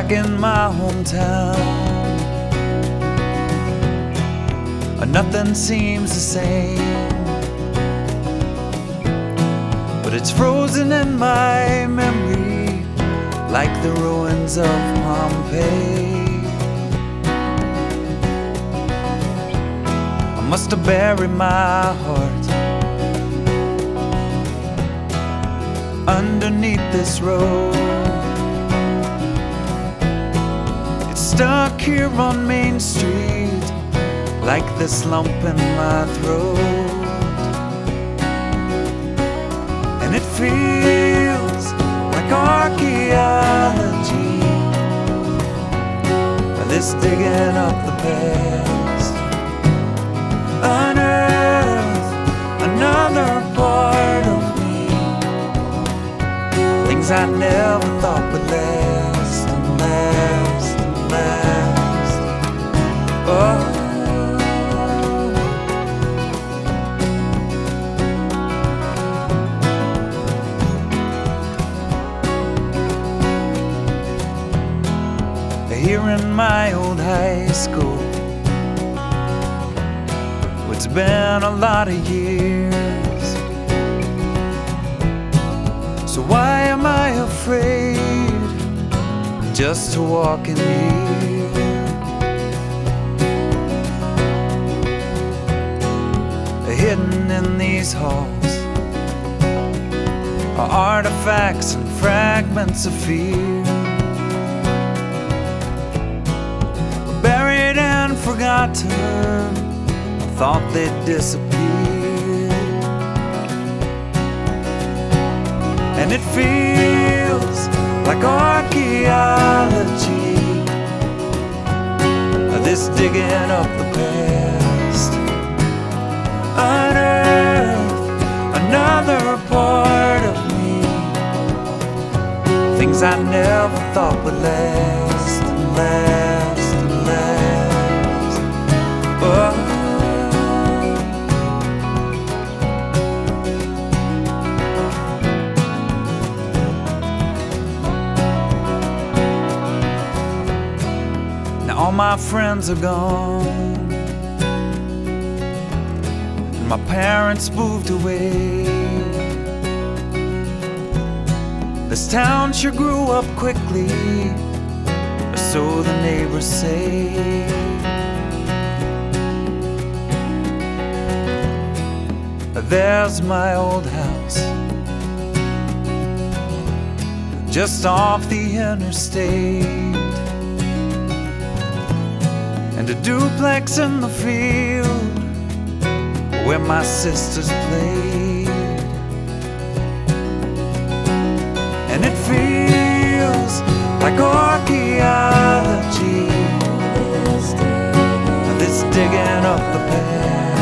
back in my hometown. Nothing seems the same, but it's frozen in my memory like the ruins of Pompeii. I must have buried my heart underneath this road. It's stuck here on Main Street like this lump in my throat, and it feels like archaeology, this digging up the past. Unearth another part of me, things I never thought would last and last and last. Oh, here in my old high school, it's been a lot of years, so why am I afraid just to walk in here? Hidden in these halls are artifacts and fragments of fear, buried and forgotten. I thought they'd disappear, and it feels like archaeology, this digging up the past. Unearth another part of me, things I never thought would last and last and last. Oh. Now all my friends are gone, and my parents moved away. This town sure grew up quickly, or so the neighbors say. There's my old house, just off the interstate, and a duplex in the field where my sisters played. And it feels like archaeology, this digging up the past.